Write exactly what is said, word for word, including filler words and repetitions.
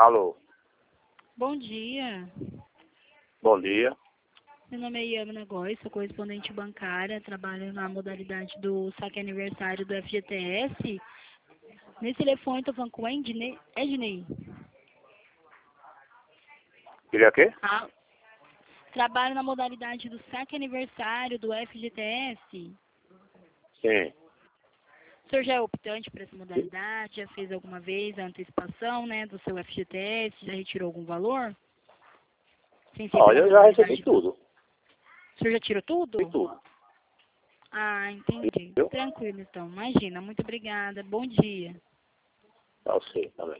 Alô, Bom dia. bom dia. Meu nome é Iana Góes, sou correspondente bancária, trabalho na modalidade do saque aniversário do F G T S. Nesse telefone estou falando com o Ednei. Ednei. Queria o quê? Ah, trabalho na modalidade do saque aniversário do F G T S. Sim. O senhor já é optante para essa modalidade? Já fez alguma vez a antecipação, né, do seu F G T S? Já retirou algum valor? Sem ser Olha, pela eu já recebi modalidade- tudo. O senhor já tirou tudo? Recebi tudo. Ah, entendi. Viu? Tranquilo, então. Imagina. Muito obrigada. Bom dia. Eu sei também.